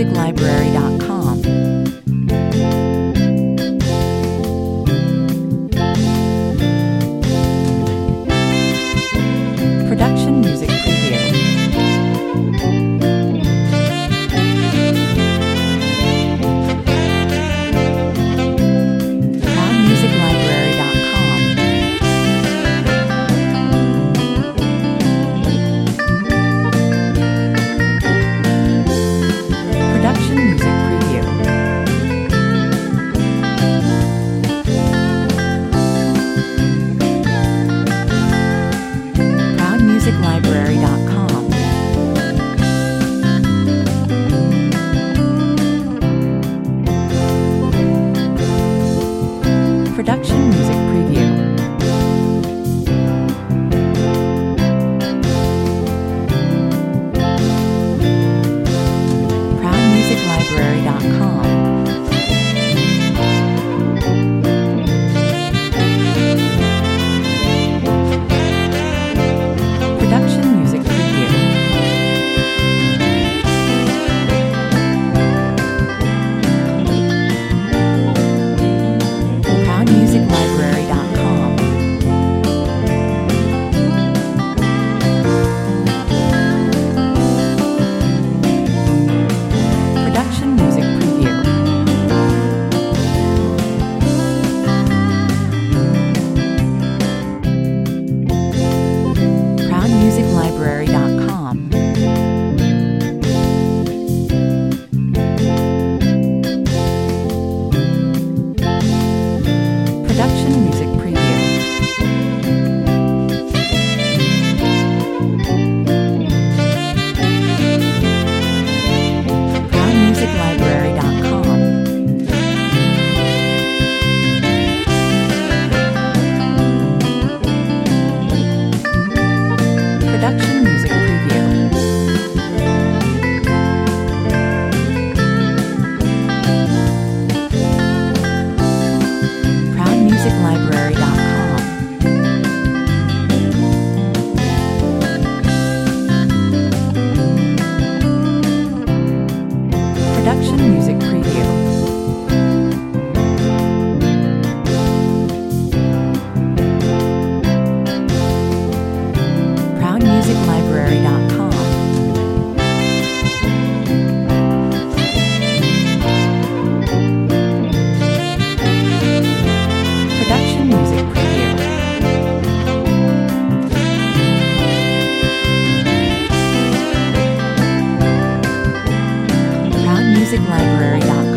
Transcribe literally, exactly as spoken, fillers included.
library dot com. Production music preview. proud music library dot com. Production music preview. proud music library dot com. Production music preview. proud music library dot com. Production music preview. proud music library dot com. Production music preview. proud music library dot com. Production music preview. proud music library dot com. Production music preview. proud music library dot com. Production music preview. proud music library dot com. Production music preview. proud music library dot com.